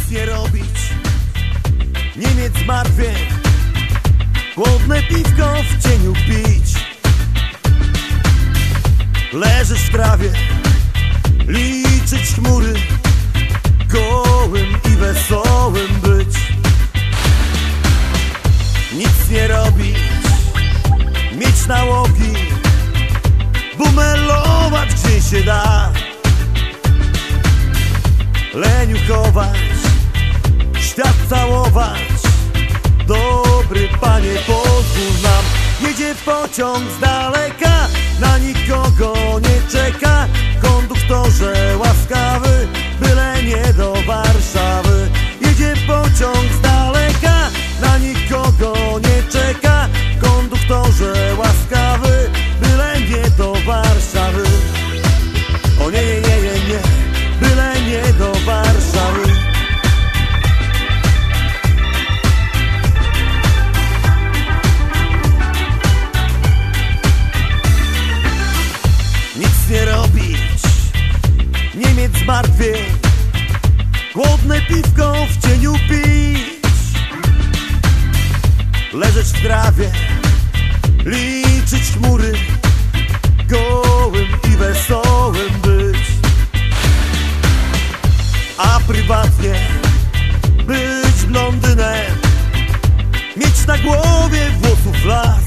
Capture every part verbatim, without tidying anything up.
nie robić, nie mieć zmartwień, chłodne piwko w cieniu pić. Leżeć w trawie, liczyć chmury, gołym i wesołym być. Nic nie robić, mieć nałogi, bumelować gdzie się da. Leniuchować, świat całować. Dobry panie, pozwól nam. Jedzie pociąg z daleka, na nikogo nie czeka. Konduktorze łaskawy, byle nie do Warszawy. Jedzie pociąg z daleka, na nikogo nie czeka. Konduktorze łaskawy, byle nie do Warszawy. O nie, nie, nie, nie, nie, byle nie do Warszawy. Nic nie robić, nie mieć zmartwień, chłodne piwko w cieniu pić. Leżeć w trawie, liczyć chmury, gołym i wesołym być. A prywatnie być blondynem, mieć na głowie włosów las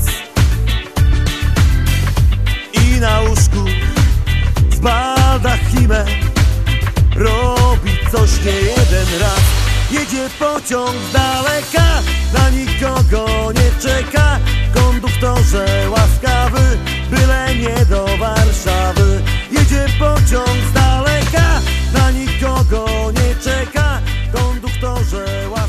i na łóżku z baldachimem robić coś nie jeden raz. Jedzie pociąg z daleka, na nikogo nie czeka. Konduktorze łaskawy, byle nie do Warszawy. Jedzie pociąg z daleka, na nikogo nie czeka. Konduktorze łaskawy.